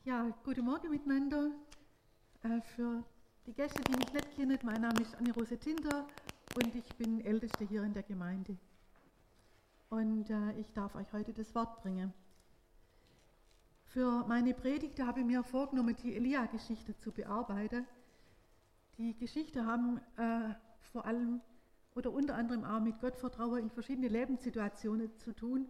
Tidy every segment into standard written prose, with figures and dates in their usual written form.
Ja, guten Morgen miteinander. Für die Gäste, die mich nicht kennen, mein Name ist Anne-Rose Tinter und ich bin Älteste hier in der Gemeinde. Und ich darf euch heute das Wort bringen. Für meine Predigt habe ich mir vorgenommen, die Elia-Geschichte zu bearbeiten. Die Geschichte haben vor allem oder unter anderem auch mit Gottvertrauen in verschiedene Lebenssituationen zu tun.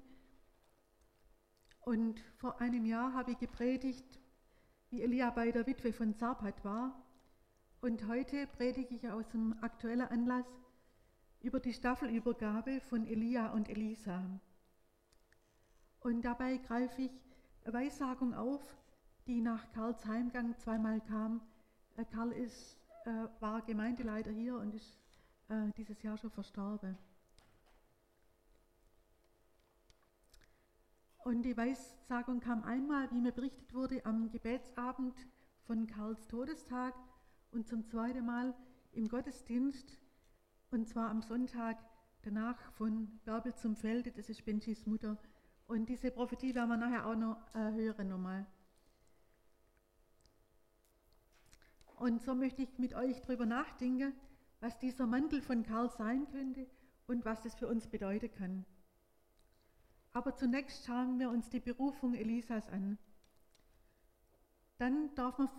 Und vor einem Jahr habe ich gepredigt, wie Elia bei der Witwe von Sarpat war. Und heute predige ich aus dem aktuellen Anlass über die Staffelübergabe von Elia und Elisa. Und dabei greife ich eine Weissagung auf, die nach Karls Heimgang zweimal kam. Karl war Gemeindeleiter hier und ist dieses Jahr schon verstorben. Und die Weissagung kam einmal, wie mir berichtet wurde, am Gebetsabend von Karls Todestag und zum zweiten Mal im Gottesdienst, und zwar am Sonntag danach von Bärbel zum Felde, das ist Benjis Mutter. Und diese Prophetie werden wir nachher auch noch hören nochmal. Und so möchte ich mit euch darüber nachdenken, was dieser Mantel von Karl sein könnte und was das für uns bedeuten kann. Aber zunächst schauen wir uns die Berufung Elisas an. Dann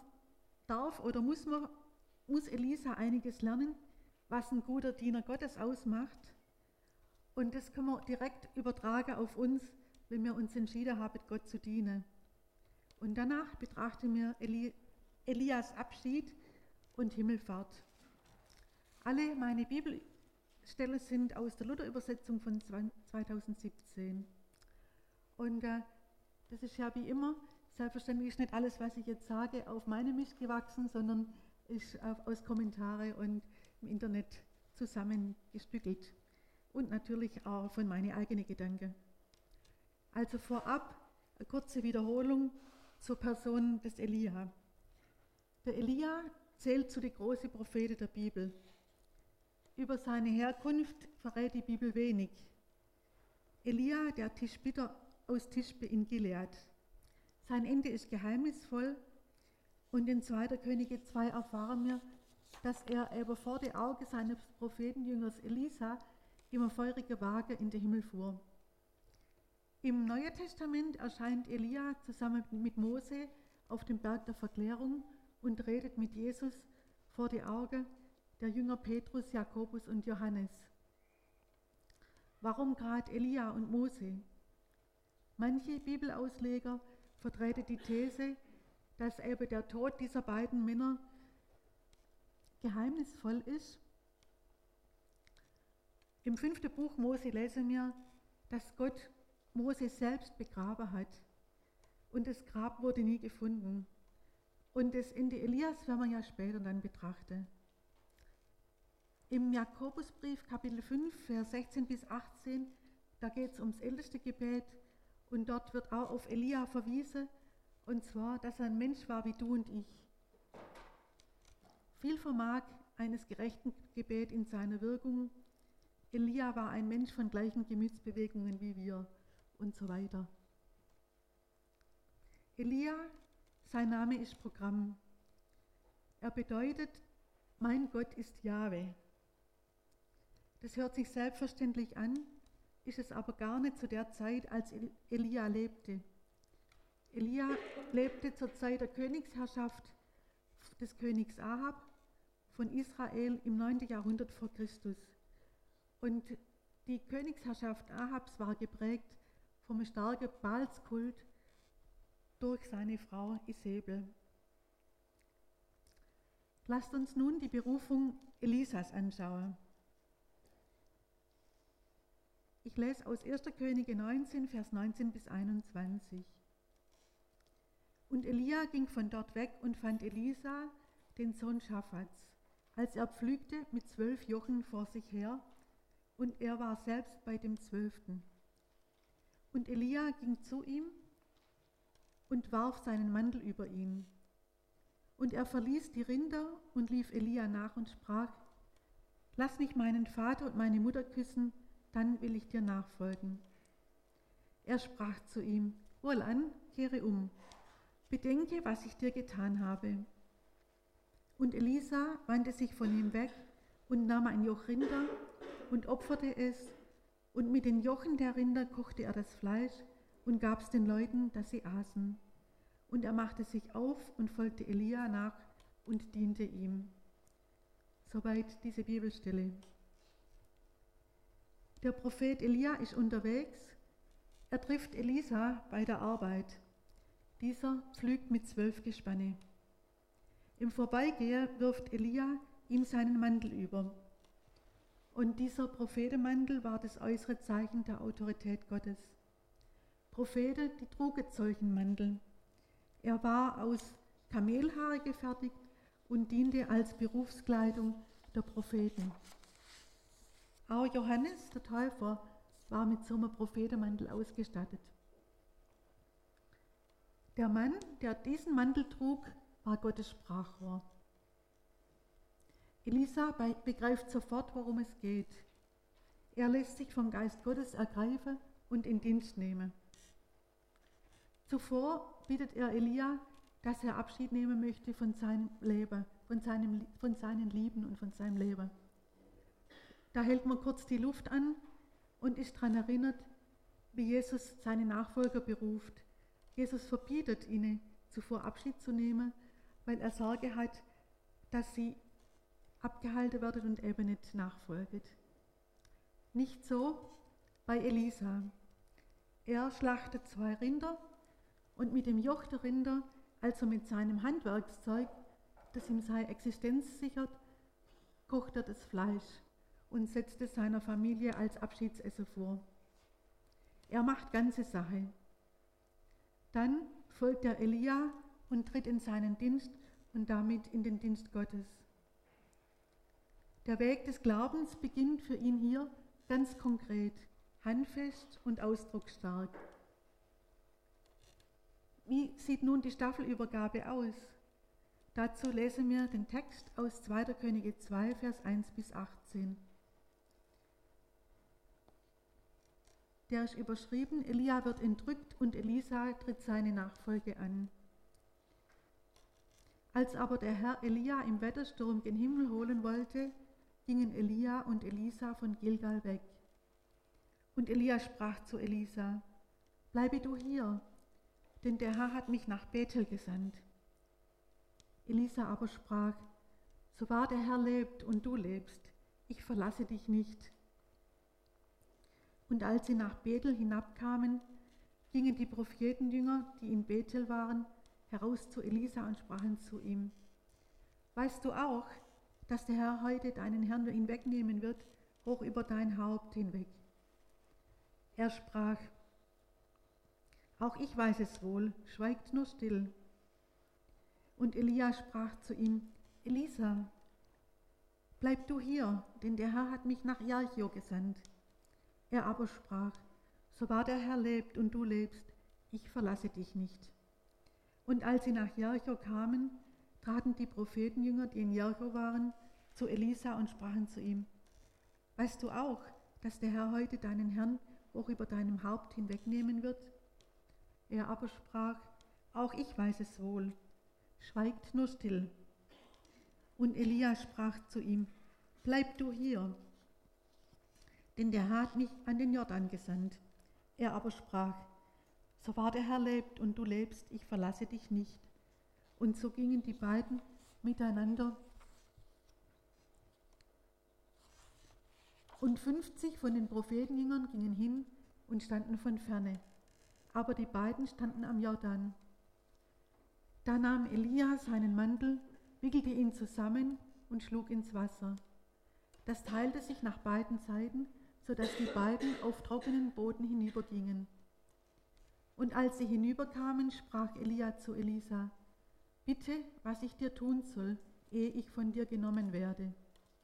muss Elisa einiges lernen, was ein guter Diener Gottes ausmacht. Und das können wir direkt übertragen auf uns, wenn wir uns entschieden haben, Gott zu dienen. Und danach betrachten wir Elias Abschied und Himmelfahrt. Alle meine Bibelstellen sind aus der Luther-Übersetzung von 2017. Und das ist ja wie immer, selbstverständlich ist nicht alles, was ich jetzt sage, auf meine Mist gewachsen, sondern ist aus Kommentare und im Internet zusammengestückelt. Und natürlich auch von meinen eigenen Gedanken. Also vorab eine kurze Wiederholung zur Person des Elia. Der Elia zählt zu den großen Propheten der Bibel. Über seine Herkunft verrät die Bibel wenig. Elia, der Tischbiter aus Tischbe in Gilead. Sein Ende ist geheimnisvoll und in 2. Könige 2 erfahren wir, dass er eben vor den Augen seines Prophetenjüngers Elisa im feurigen Wagen in den Himmel fuhr. Im Neuen Testament erscheint Elia zusammen mit Mose auf dem Berg der Verklärung und redet mit Jesus vor den Augen der Jünger Petrus, Jakobus und Johannes. Warum gerade Elia und Mose? Manche Bibelausleger vertreten die These, dass eben der Tod dieser beiden Männer geheimnisvoll ist. Im 5. Buch Mose lesen wir, dass Gott Mose selbst begraben hat und das Grab wurde nie gefunden. Und das Ende Elias werden wir ja später dann betrachten. Im Jakobusbrief Kapitel 5, Vers 16 bis 18, da geht es ums älteste Gebet und dort wird auch auf Elia verwiesen, und zwar, dass er ein Mensch war wie du und ich. Viel vermag eines gerechten Gebet in seiner Wirkung. Elia war ein Mensch von gleichen Gemütsbewegungen wie wir und so weiter. Elia, sein Name ist Programm. Er bedeutet, mein Gott ist Jahwe. Das hört sich selbstverständlich an, ist es aber gar nicht zu der Zeit, als Elia lebte. Elia lebte zur Zeit der Königsherrschaft des Königs Ahab von Israel im 9. Jahrhundert vor Christus. Und die Königsherrschaft Ahabs war geprägt vom starken Baalskult durch seine Frau Isabel. Lasst uns nun die Berufung Elisas anschauen. Ich lese aus 1. Könige 19, Vers 19 bis 21. Und Elia ging von dort weg und fand Elisa, den Sohn Schaphats, als er pflügte mit 12 Jochen vor sich her, und er war selbst bei dem 12. Und Elia ging zu ihm und warf seinen Mantel über ihn. Und er verließ die Rinder und lief Elia nach und sprach: Lass mich meinen Vater und meine Mutter küssen, dann will ich dir nachfolgen. Er sprach zu ihm: Wohlan, kehre um. bedenke, was ich dir getan habe. Und Elisa wandte sich von ihm weg und nahm ein Joch Rinder und opferte es, und mit den Jochen der Rinder kochte er das Fleisch und gab es den Leuten, dass sie aßen. Und er machte sich auf und folgte Elia nach und diente ihm. Soweit diese Bibelstelle. Der Prophet Elia ist unterwegs. Er trifft Elisa bei der Arbeit. Dieser pflügt mit 12 Gespanne. Im Vorbeigehen wirft Elia ihm seinen Mantel über. Und dieser Prophetenmantel war das äußere Zeichen der Autorität Gottes. Propheten, die trugen solchen Mantel. Er war aus Kamelhaare gefertigt und diente als Berufskleidung der Propheten. Auch Johannes, der Täufer, war mit so einem Prophetenmantel ausgestattet. Der Mann, der diesen Mantel trug, war Gottes Sprachrohr. Elisa begreift sofort, worum es geht. Er lässt sich vom Geist Gottes ergreifen und in Dienst nehmen. Zuvor bittet er Elia, dass er Abschied nehmen möchte von seinem Leben, von seinen Lieben und von seinem Leben. Da hält man kurz die Luft an und ist daran erinnert, wie Jesus seine Nachfolger beruft. Jesus verbietet ihnen, zuvor Abschied zu nehmen, weil er Sorge hat, dass sie abgehalten werden und eben nicht nachfolgen. Nicht so bei Elisa. Er schlachtet 2 Rinder und mit dem Joch der Rinder, also mit seinem Handwerkszeug, das ihm seine Existenz sichert, kocht er das Fleisch und setzt es seiner Familie als Abschiedsessen vor. Er macht ganze Sache. Dann folgt er Elia und tritt in seinen Dienst und damit in den Dienst Gottes. Der Weg des Glaubens beginnt für ihn hier ganz konkret, handfest und ausdrucksstark. Wie sieht nun die Staffelübergabe aus? Dazu lesen wir den Text aus 2. Könige 2, Vers 1 bis 18. Der ist überschrieben, Elia wird entrückt und Elisa tritt seine Nachfolge an. Als aber der Herr Elia im Wettersturm gen Himmel holen wollte, gingen Elia und Elisa von Gilgal weg. Und Elia sprach zu Elisa, bleibe du hier, denn der Herr hat mich nach Bethel gesandt. Elisa aber sprach, so wahr der Herr lebt und du lebst, ich verlasse dich nicht. Und als sie nach Bethel hinabkamen, gingen die Prophetenjünger, die in Bethel waren, heraus zu Elisa und sprachen zu ihm, weißt du auch, dass der Herr heute deinen Herrn hinwegnehmen wird, hoch über dein Haupt hinweg? Er sprach, auch ich weiß es wohl, schweigt nur still. Und Elia sprach zu ihm, Elisa, bleib du hier, denn der Herr hat mich nach Jericho gesandt. Er aber sprach, so wahr der Herr lebt und du lebst, ich verlasse dich nicht. Und als sie nach Jericho kamen, traten die Prophetenjünger, die in Jericho waren, zu Elisa und sprachen zu ihm, weißt du auch, dass der Herr heute deinen Herrn hoch über deinem Haupt hinwegnehmen wird? Er aber sprach, auch ich weiß es wohl, schweigt nur still. Und Elia sprach zu ihm, bleib du hier, denn der Herr hat mich an den Jordan gesandt. Er aber sprach, so wahr der Herr lebt und du lebst, ich verlasse dich nicht. Und so gingen die beiden miteinander. Und 50 von den Prophetenjüngern gingen hin und standen von ferne, aber die beiden standen am Jordan. Da nahm Elia seinen Mantel, wickelte ihn zusammen und schlug ins Wasser. Das teilte sich nach beiden Seiten, sodass die beiden auf trockenen Boden hinübergingen. Und als sie hinüberkamen, sprach Elia zu Elisa, bitte, was ich dir tun soll, ehe ich von dir genommen werde.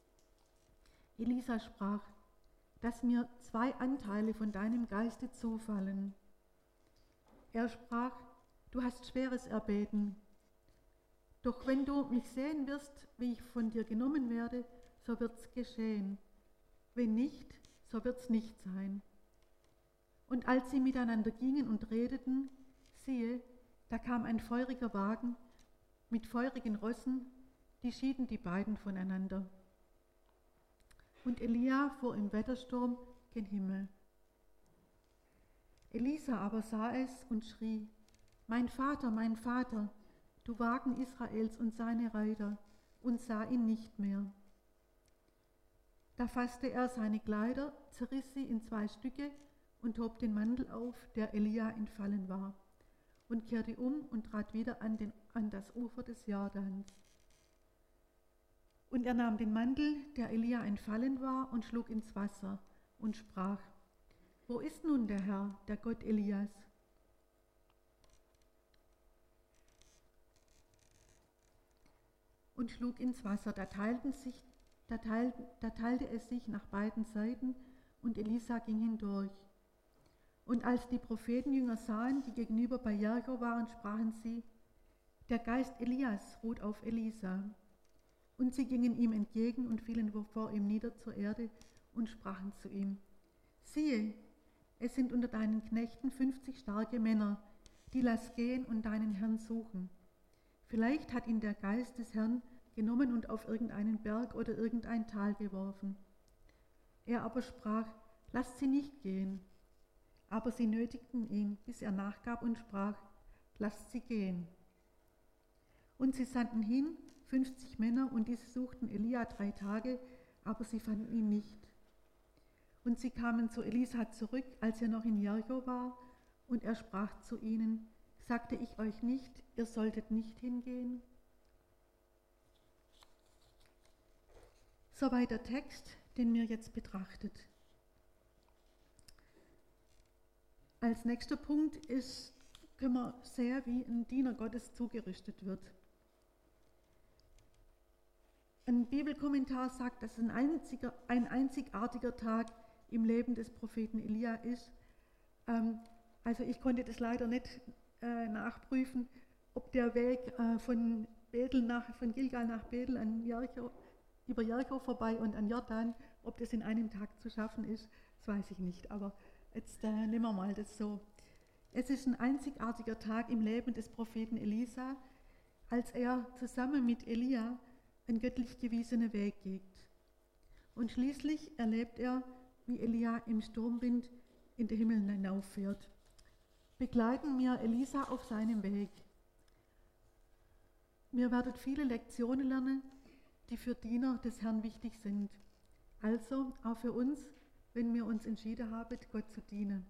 Elisa sprach, dass mir 2 Anteile von deinem Geiste zufallen. Er sprach, du hast Schweres erbeten. Doch wenn du mich sehen wirst, wie ich von dir genommen werde, so wird's geschehen. Wenn nicht, so wird's nicht sein. Und als sie miteinander gingen und redeten, siehe, Da kam ein feuriger Wagen mit feurigen Rossen, die schieden die beiden voneinander. Und Elia fuhr im Wettersturm gen Himmel. Elisa aber sah es und schrie: Mein Vater, du Wagen Israels und seine Reiter, und sah ihn nicht mehr. Da fasste er seine Kleider, zerriss sie in 2 Stücke und hob den Mantel auf, der Elia entfallen war, und kehrte um und trat wieder an das Ufer des Jordans. Und er nahm den Mantel, der Elia entfallen war, und schlug ins Wasser und sprach: Wo ist nun der Herr, der Gott Elias? Und schlug ins Wasser. Da teilte es sich nach beiden Seiten, und Elisa ging hindurch. Und als die Prophetenjünger sahen, die gegenüber bei Jericho waren, sprachen sie: Der Geist Elias ruht auf Elisa. Und sie gingen ihm entgegen und fielen vor ihm nieder zur Erde und sprachen zu ihm: Siehe, es sind unter deinen Knechten 50 starke Männer, die lass gehen und deinen Herrn suchen. Vielleicht hat ihn der Geist des Herrn genommen und auf irgendeinen Berg oder irgendein Tal geworfen. Er aber sprach: Lasst sie nicht gehen. Aber sie nötigten ihn, bis er nachgab und sprach: Lasst sie gehen. Und sie sandten hin 50 Männer, und diese suchten Elia 3 Tage, aber sie fanden ihn nicht. Und sie kamen zu Elisa zurück, als er noch in Jericho war, und er sprach zu ihnen: Sagte ich euch nicht, ihr solltet nicht hingehen? Soweit der Text, den wir jetzt betrachtet. Als nächster Punkt können wir sehen, wie ein Diener Gottes zugerüstet wird. Ein Bibelkommentar sagt, dass ein einzigartiger Tag im Leben des Propheten Elia ist. Also ich konnte das leider nicht nachprüfen, ob der Weg von Gilgal nach Bethel über Jericho vorbei und an Jordan, ob das in einem Tag zu schaffen ist, das weiß ich nicht. Aber jetzt nehmen wir mal das so. Es ist ein einzigartiger Tag im Leben des Propheten Elisa, als er zusammen mit Elia einen göttlich gewiesenen Weg geht. Und schließlich erlebt er, wie Elia im Sturmwind in den Himmel hinauffährt. Begleiten wir Elisa auf seinem Weg. Wir werden viele Lektionen lernen, die für Diener des Herrn wichtig sind. Also auch für uns, wenn wir uns entschieden haben, Gott zu dienen.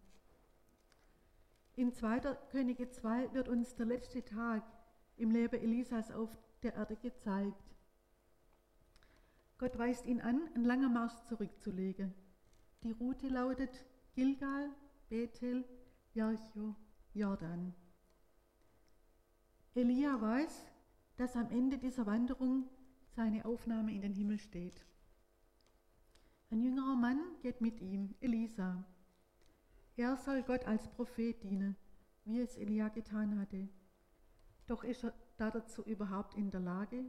In 2. Könige 2 wird uns der letzte Tag im Leben Elisas auf der Erde gezeigt. Gott weist ihn an, einen langen Marsch zurückzulegen. Die Route lautet Gilgal, Bethel, Jericho, Jordan. Elia weiß, dass am Ende dieser Wanderung seine Aufnahme in den Himmel steht. Ein jüngerer Mann geht mit ihm, Elisa. Er soll Gott als Prophet dienen, wie es Elia getan hatte. Doch ist er dazu überhaupt in der Lage?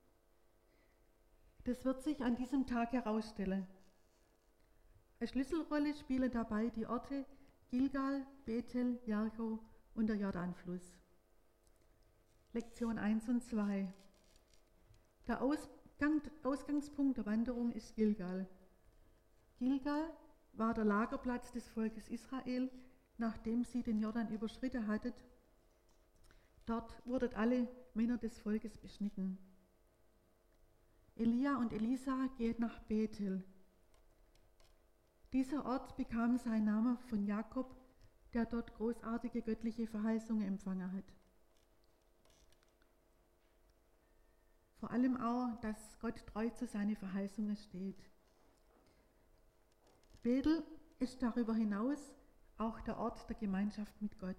Das wird sich an diesem Tag herausstellen. Eine Schlüsselrolle spielen dabei die Orte Gilgal, Bethel, Jericho und der Jordanfluss. Lektion 1 und 2. Der Ausgangspunkt der Wanderung ist Gilgal. Gilgal war der Lagerplatz des Volkes Israel, nachdem sie den Jordan überschritten hatten. Dort wurden alle Männer des Volkes beschnitten. Elia und Elisa gehen nach Bethel. Dieser Ort bekam seinen Namen von Jakob, der dort großartige göttliche Verheißungen empfangen hat. Vor allem auch, dass Gott treu zu seinen Verheißungen steht. Bethel ist darüber hinaus auch der Ort der Gemeinschaft mit Gott.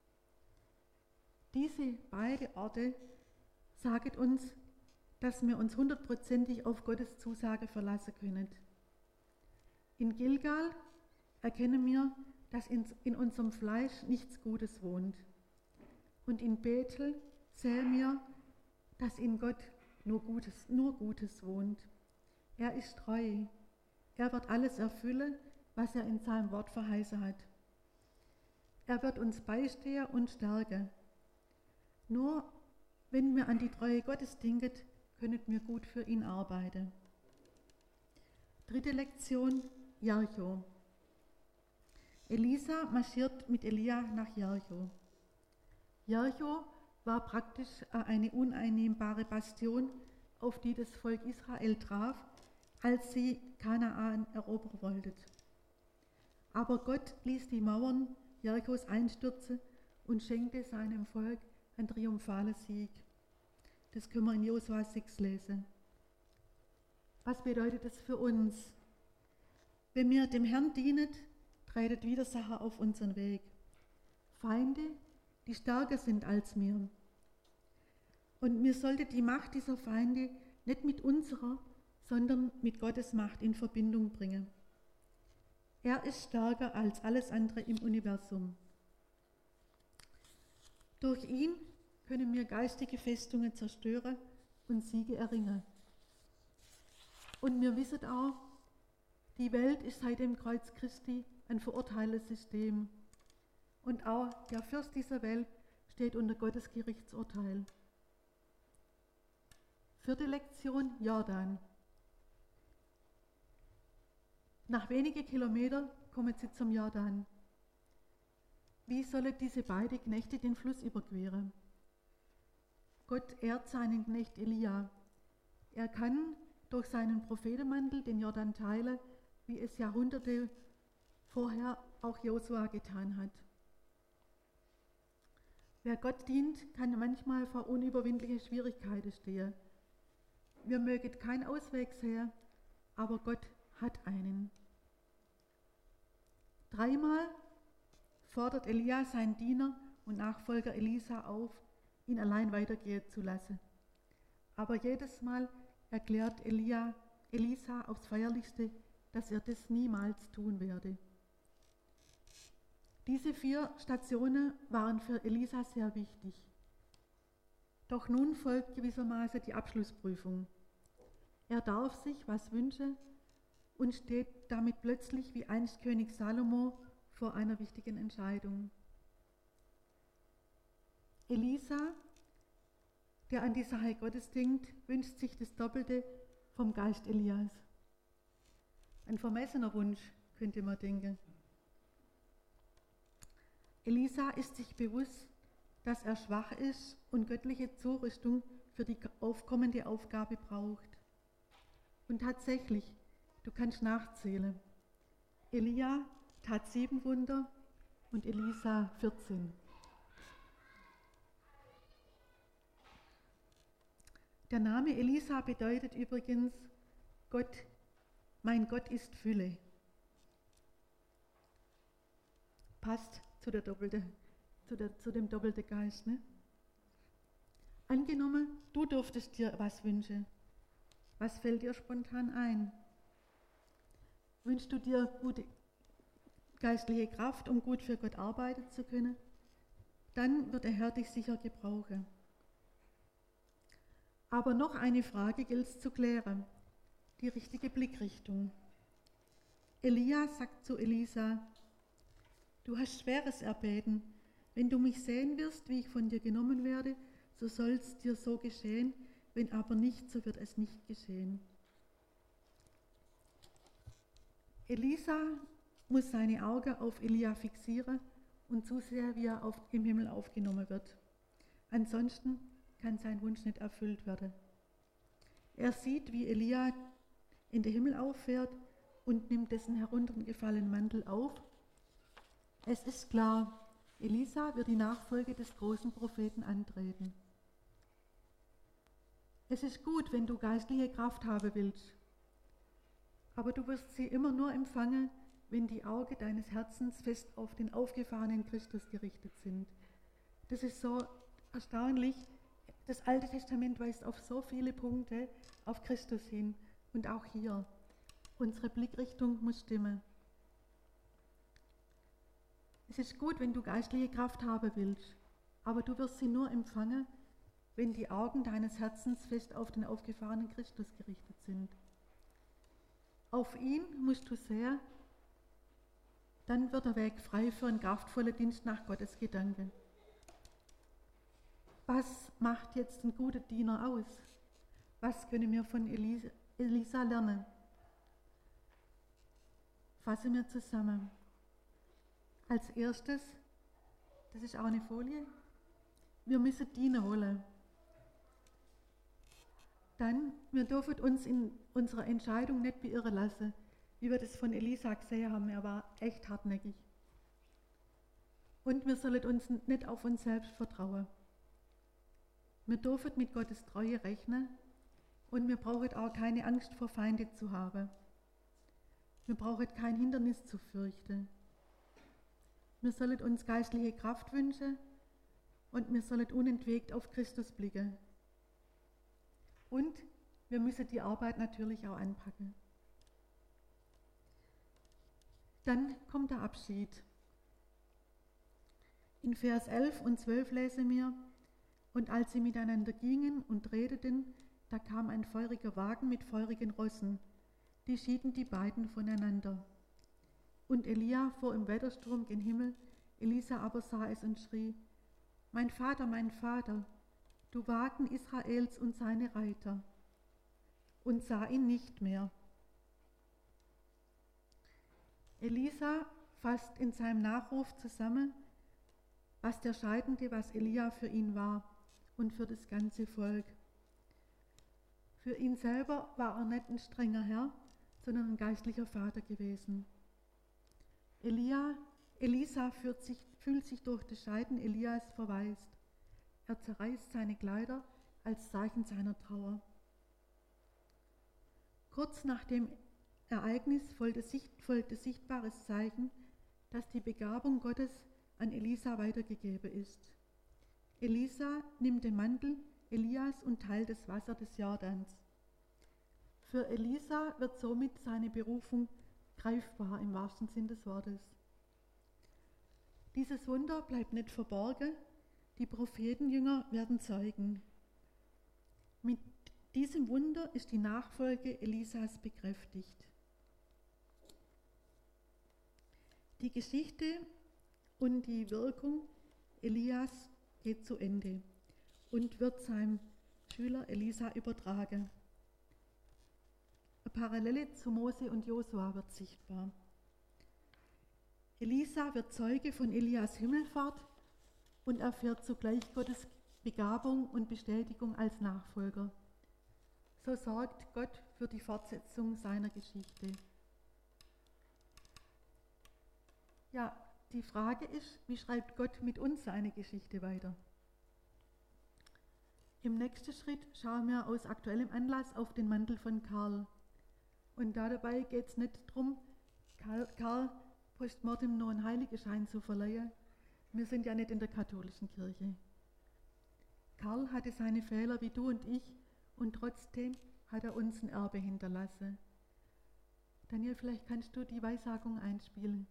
Diese beiden Orte sagen uns, dass wir uns 100%ig auf Gottes Zusage verlassen können. In Gilgal erkennen wir, dass in unserem Fleisch nichts Gutes wohnt. Und in Bethel sehen wir, dass in Gott nur Gutes wohnt. Er ist treu. Er wird alles erfüllen, was er in seinem Wort verheißen hat. Er wird uns beistehen und stärken. Nur wenn wir an die Treue Gottes denken, können wir gut für ihn arbeiten. 3. Lektion, Jericho. Elisa marschiert mit Elia nach Jericho. Jericho war praktisch eine uneinnehmbare Bastion, auf die das Volk Israel traf, als sie Kanaan erobern wollten. Aber Gott ließ die Mauern Jerichos einstürzen und schenkte seinem Volk einen triumphalen Sieg. Das können wir in Josua 6 lesen. Was bedeutet das für uns? Wenn wir dem Herrn dienen, treten Widersacher auf unseren Weg. Feinde, die stärker sind als wir. Und wir sollten die Macht dieser Feinde nicht mit unserer, sondern mit Gottes Macht in Verbindung bringen. Er ist stärker als alles andere im Universum. Durch ihn können wir geistige Festungen zerstören und Siege erringen. Und wir wissen auch, die Welt ist seit dem Kreuz Christi ein verurteiltes System. Und auch der Fürst dieser Welt steht unter Gottes Gerichtsurteil. 4. Lektion, Jordan. Nach wenigen Kilometern kommen sie zum Jordan. Wie sollen diese beiden Knechte den Fluss überqueren? Gott ehrt seinen Knecht Elia. Er kann durch seinen Prophetenmantel den Jordan teilen, wie es Jahrhunderte vorher auch Josua getan hat. Wer Gott dient, kann manchmal vor unüberwindliche Schwierigkeiten stehen. Wir mögen keinen Ausweg sehen, aber Gott hat einen. 3-mal fordert Elia seinen Diener und Nachfolger Elisa auf, ihn allein weitergehen zu lassen. Aber jedes Mal erklärt Elisa aufs Feierlichste, dass er das niemals tun werde. Diese 4 Stationen waren für Elisa sehr wichtig. Doch nun folgt gewissermaßen die Abschlussprüfung. Er darf sich was wünschen und steht damit plötzlich wie einst König Salomo vor einer wichtigen Entscheidung. Elisa, der an die Sache Gottes denkt, wünscht sich das Doppelte vom Geist Elias. Ein vermessener Wunsch, könnte man denken. Elisa ist sich bewusst, dass er schwach ist und göttliche Zurüstung für die aufkommende Aufgabe braucht. Und tatsächlich, du kannst nachzählen. Elia tat 7 Wunder und Elisa 14. Der Name Elisa bedeutet übrigens mein Gott ist Fülle. Passt zu dem doppelten Geist. Ne? Angenommen, du dürftest dir was wünschen. Was fällt dir spontan ein? Wünschst du dir gute geistliche Kraft, um gut für Gott arbeiten zu können? Dann wird der Herr dich sicher gebrauchen. Aber noch eine Frage gilt es zu klären. Die richtige Blickrichtung. Elia sagt zu Elisa: Du hast Schweres erbeten. Wenn du mich sehen wirst, wie ich von dir genommen werde, so soll es dir so geschehen. Wenn aber nicht, so wird es nicht geschehen. Elisa muss seine Augen auf Elia fixieren und zusehen, wie er im Himmel aufgenommen wird. Ansonsten kann sein Wunsch nicht erfüllt werden. Er sieht, wie Elia in den Himmel auffährt und nimmt dessen heruntergefallenen Mantel auf. Es ist klar, Elisa wird die Nachfolge des großen Propheten antreten. Es ist gut, wenn du geistliche Kraft haben willst, aber du wirst sie immer nur empfangen, wenn die Augen deines Herzens fest auf den aufgefahrenen Christus gerichtet sind. Das ist so erstaunlich. Das Alte Testament weist auf so viele Punkte auf Christus hin und auch hier. Unsere Blickrichtung muss stimmen. Es ist gut, wenn du geistliche Kraft haben willst, aber du wirst sie nur empfangen, wenn die Augen deines Herzens fest auf den aufgefahrenen Christus gerichtet sind. Auf ihn musst du sehen, dann wird der Weg frei für einen kraftvollen Dienst nach Gottes Gedanken. was macht jetzt ein guter Diener aus? Was können wir von Elisa lernen? Fassen wir zusammen. Als erstes, das ist auch eine Folie, wir müssen Diener holen. Dann, wir dürfen uns in unserer Entscheidung nicht beirren lassen, wie wir das von Elisa gesehen haben. Er war echt hartnäckig. Und wir sollen uns nicht auf uns selbst vertrauen. Wir dürfen mit Gottes Treue rechnen und wir brauchen auch keine Angst vor Feinde zu haben. Wir brauchen kein Hindernis zu fürchten. Wir sollen uns geistliche Kraft wünschen und wir sollen unentwegt auf Christus blicken. Und wir müssen die Arbeit natürlich auch anpacken. Dann kommt der Abschied. In Vers 11 und 12 lesen wir: Und als sie miteinander gingen und redeten, da kam ein feuriger Wagen mit feurigen Rossen. Die schieden die beiden voneinander. Und Elia fuhr im Wettersturm gen Himmel, Elisa aber sah es und schrie: mein Vater, du Wagen Israels und seine Reiter, und sah ihn nicht mehr. Elisa fasst in seinem Nachruf zusammen, was der Scheidende, was Elia für ihn war und für das ganze Volk. Für ihn selber war er nicht ein strenger Herr, sondern ein geistlicher Vater gewesen. Elisa fühlt sich durch das Scheiden Elias verwaist. Er zerreißt seine Kleider als Zeichen seiner Trauer. Kurz nach dem Ereignis folgte sichtbares Zeichen, dass die Begabung Gottes an Elisa weitergegeben ist. Elisa nimmt den Mantel Elias und teilt das Wasser des Jordans. Für Elisa wird somit seine Berufung greifbar im wahrsten Sinn des Wortes. Dieses Wunder bleibt nicht verborgen, die Prophetenjünger werden Zeugen. Mit diesem Wunder ist die Nachfolge Elisas bekräftigt. Die Geschichte und die Wirkung Elias geht zu Ende und wird seinem Schüler Elisa übertragen. Eine Parallele zu Mose und Josua wird sichtbar. Elisa wird Zeuge von Elias Himmelfahrt und erfährt zugleich Gottes Begabung und Bestätigung als Nachfolger. So sorgt Gott für die Fortsetzung seiner Geschichte. Ja, die Frage ist, wie schreibt Gott mit uns seine Geschichte weiter? Im nächsten Schritt schauen wir aus aktuellem Anlass auf den Mantel von Karl. Und dabei geht es nicht darum, Karl postmortem nur einen Heiligenschein zu verleihen. Wir sind ja nicht in der katholischen Kirche. Karl hatte seine Fehler wie du und ich und trotzdem hat er uns ein Erbe hinterlassen. Daniel, vielleicht kannst du die Weissagung einspielen.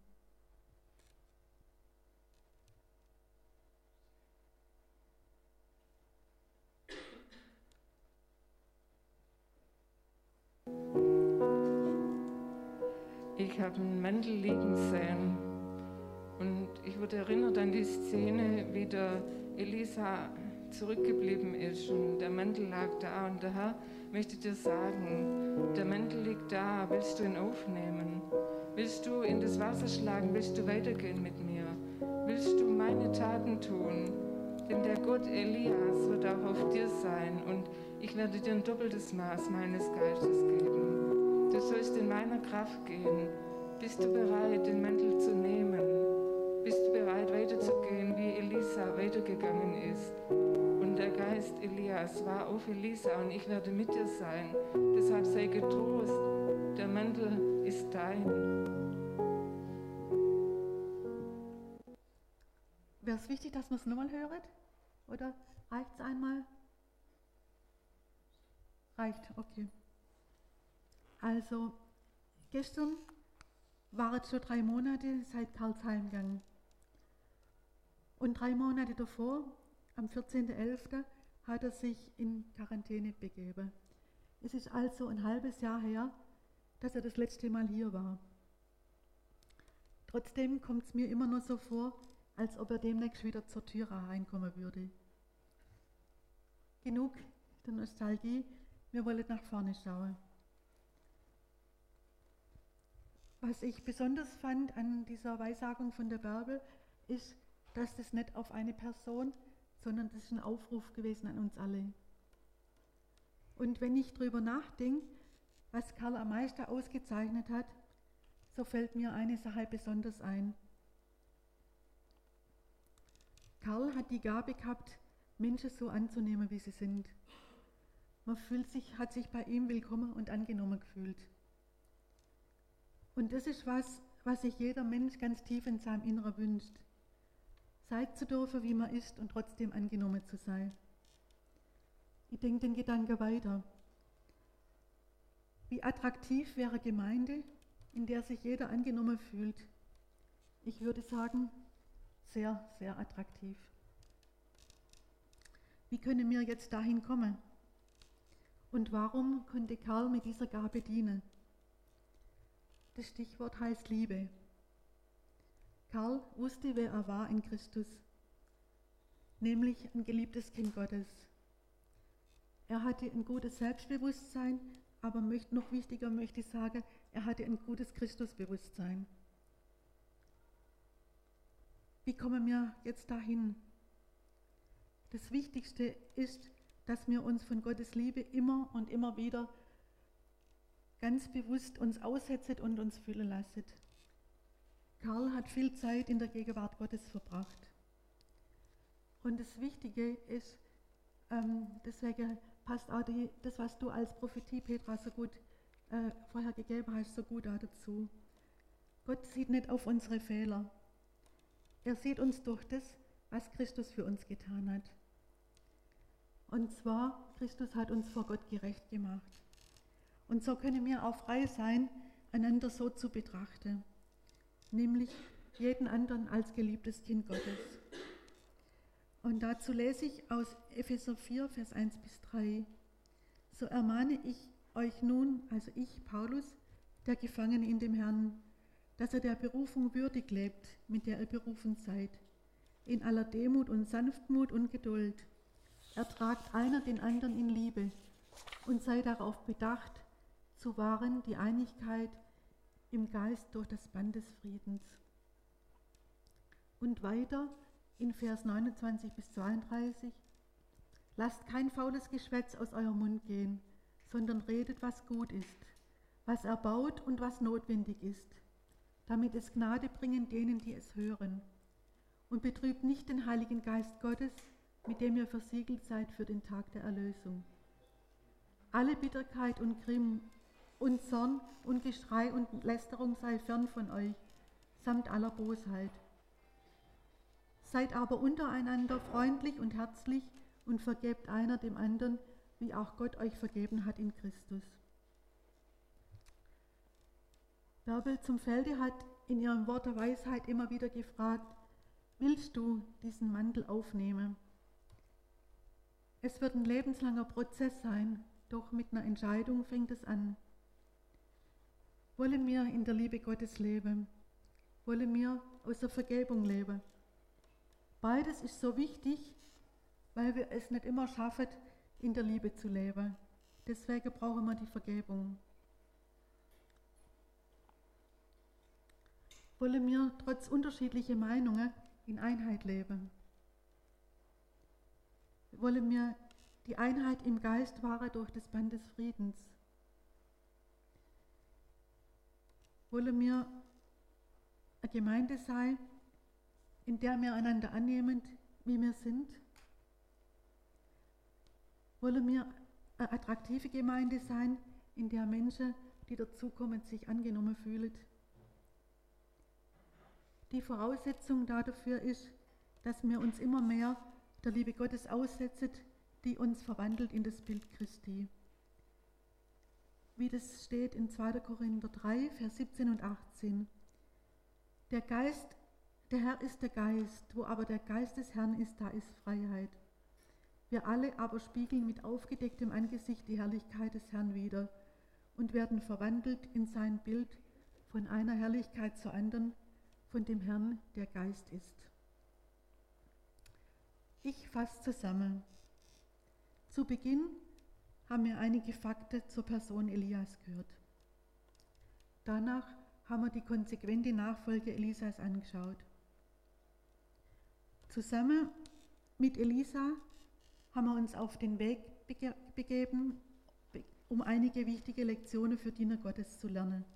Ich habe einen Mantel liegen sehen und ich wurde erinnert an die Szene, wie der Elisa zurückgeblieben ist und der Mantel lag da und der Herr möchte dir sagen, der Mantel liegt da, willst du ihn aufnehmen? Willst du in das Wasser schlagen? Willst du weitergehen mit mir? Willst du meine Taten tun? Denn der Gott Elias wird auch auf dir sein und ich werde dir ein doppeltes Maß meines Geistes geben. Du sollst in meiner Kraft gehen. Bist du bereit, den Mantel zu nehmen? Bist du bereit, weiterzugehen, wie Elisa weitergegangen ist? Und der Geist Elias war auf Elisa und ich werde mit dir sein. Deshalb sei getrost, der Mantel ist dein. Wäre es wichtig, dass man es nochmal hört? Oder reicht es einmal? Reicht, okay. Also, gestern waren es schon 3 Monate seit Karls Heimgang. Und 3 Monate davor, am 14.11., hat er sich in Quarantäne begeben. Es ist also ein halbes Jahr her, dass er das letzte Mal hier war. Trotzdem kommt es mir immer noch so vor, als ob er demnächst wieder zur Tür reinkommen würde. genug der Nostalgie, wir wollen nach vorne schauen. Was ich besonders fand an dieser Weissagung von der Bärbel, ist, dass das nicht auf eine Person, sondern das ist ein Aufruf gewesen an uns alle. Und wenn ich darüber nachdenke, was Karl am meisten ausgezeichnet hat, so fällt mir eine Sache besonders ein. Karl hat die Gabe gehabt, Menschen so anzunehmen, wie sie sind. Man hat sich bei ihm willkommen und angenommen gefühlt. Und das ist was sich jeder Mensch ganz tief in seinem Inneren wünscht. Sein zu dürfen, wie man ist und trotzdem angenommen zu sein. Ich denke den Gedanken weiter. Wie attraktiv wäre Gemeinde, in der sich jeder angenommen fühlt? Ich würde sagen, sehr, sehr attraktiv. Wie können wir jetzt dahin kommen? Und warum konnte Karl mit dieser Gabe dienen? Das Stichwort heißt Liebe. Karl wusste, wer er war in Christus, nämlich ein geliebtes Kind Gottes. Er hatte ein gutes Selbstbewusstsein, aber noch wichtiger möchte ich sagen, er hatte ein gutes Christusbewusstsein. Wie kommen wir jetzt dahin? Das Wichtigste ist, dass wir uns von Gottes Liebe immer und immer wieder ganz bewusst uns aussetzen und uns füllen lassen. Karl hat viel Zeit in der Gegenwart Gottes verbracht. Und das Wichtige ist, deswegen passt auch das, was du als Prophetie, Petra, so gut vorher gegeben hast, so gut auch dazu. Gott sieht nicht auf unsere Fehler. Er sieht uns durch das, was Christus für uns getan hat. Und zwar, Christus hat uns vor Gott gerecht gemacht. Und so können wir auch frei sein, einander so zu betrachten, nämlich jeden anderen als geliebtes Kind Gottes. Und dazu lese ich aus Epheser 4, Vers 1 bis 3. So ermahne ich euch nun, also ich, Paulus, der Gefangene in dem Herrn, dass ihr der Berufung würdig lebt, mit der ihr berufen seid, in aller Demut und Sanftmut und Geduld. Ertragt einer den anderen in Liebe und sei darauf bedacht, zu wahren die Einigkeit im Geist durch das Band des Friedens. Und weiter in Vers 29 bis 32, lasst kein faules Geschwätz aus eurem Mund gehen, sondern redet, was gut ist, was erbaut und was notwendig ist, damit es Gnade bringen denen, die es hören. Und betrübt nicht den Heiligen Geist Gottes, mit dem ihr versiegelt seid für den Tag der Erlösung. Alle Bitterkeit und Grimm und Zorn und Geschrei und Lästerung sei fern von euch, samt aller Bosheit. Seid aber untereinander freundlich und herzlich und vergebt einer dem anderen, wie auch Gott euch vergeben hat in Christus. Bärbel zum Felde hat in ihrem Wort der Weisheit immer wieder gefragt, willst du diesen Mantel aufnehmen? Es wird ein lebenslanger Prozess sein, doch mit einer Entscheidung fängt es an. Wollen wir in der Liebe Gottes leben? Wollen wir aus der Vergebung leben? Beides ist so wichtig, weil wir es nicht immer schaffen, in der Liebe zu leben. Deswegen brauchen wir die Vergebung. Wollen wir trotz unterschiedlicher Meinungen in Einheit leben? Wollen wir die Einheit im Geist wahren durch das Band des Friedens? Wollen wir eine Gemeinde sein, in der wir einander annehmen, wie wir sind? Wollen wir eine attraktive Gemeinde sein, in der Menschen, die dazukommen, sich angenommen fühlen? Die Voraussetzung dafür ist, dass wir uns immer mehr der Liebe Gottes aussetzen, die uns verwandelt in das Bild Christi. Wie das steht in 2. Korinther 3, Vers 17 und 18. Der Herr ist der Geist, wo aber der Geist des Herrn ist, da ist Freiheit. Wir alle aber spiegeln mit aufgedecktem Angesicht die Herrlichkeit des Herrn wider und werden verwandelt in sein Bild von einer Herrlichkeit zur anderen, von dem Herrn, der Geist ist. Ich fasse zusammen. Zu Beginn haben wir einige Fakten zur Person Elias gehört. Danach haben wir die konsequente Nachfolge Elisas angeschaut. Zusammen mit Elisa haben wir uns auf den Weg begeben, um einige wichtige Lektionen für Diener Gottes zu lernen.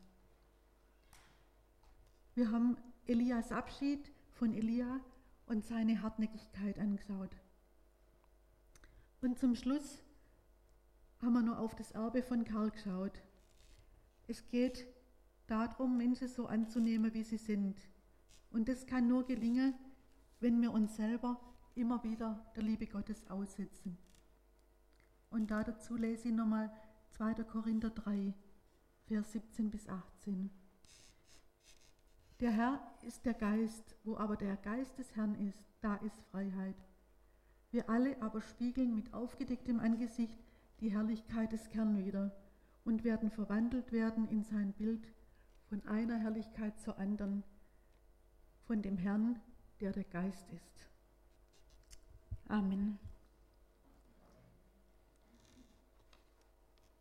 Wir haben Elias Abschied von Elia und seine Hartnäckigkeit angeschaut. Und zum Schluss haben wir noch auf das Erbe von Karl geschaut. Es geht darum, Menschen so anzunehmen, wie sie sind. Und das kann nur gelingen, wenn wir uns selber immer wieder der Liebe Gottes aussetzen. Und dazu lese ich nochmal 2. Korinther 3, Vers 17 bis 18. Der Herr ist der Geist, wo aber der Geist des Herrn ist, da ist Freiheit. Wir alle aber spiegeln mit aufgedecktem Angesicht die Herrlichkeit des Herrn wider und werden verwandelt werden in sein Bild von einer Herrlichkeit zur anderen, von dem Herrn, der der Geist ist. Amen.